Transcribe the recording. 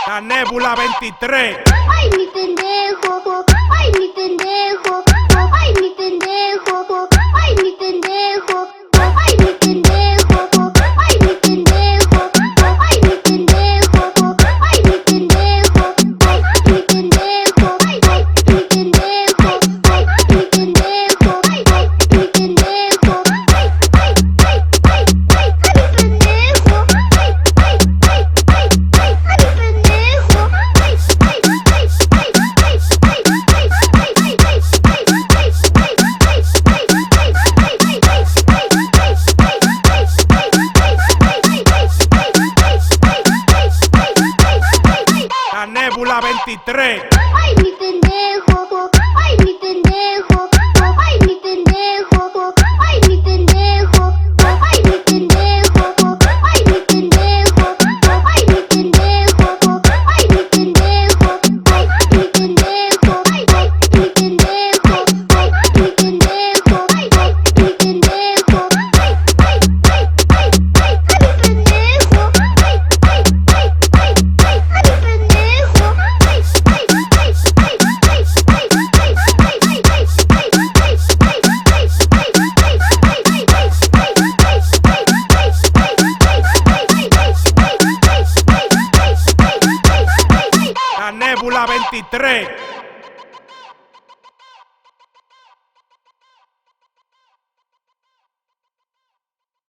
La Nebula 23. Ay, mi pendejo, ay, mi pendejo, ay, mi pendejo, ay, mi pendejo, ay, mi pendejo, ay, mi pendejo, ay, mi pendejo, ay, mi pendejo, ay, mi pendejo, ay, mi pendejo, ay, mi pendejo, ay, mi pendejo, ay, mi pendejo, La Nebula 23. ay, mi pendejo, ay, mi pendejo, ay, mi pendejo, ay, mi pendejo, ay, mi pendejo, ay, mi pendejo, ay, mi pendejo, ay, mi pendejo, ay, mi pendejo, ay, mi pendejo, ay, mi pendejo, ay, mi pendejo, La Nebula 23.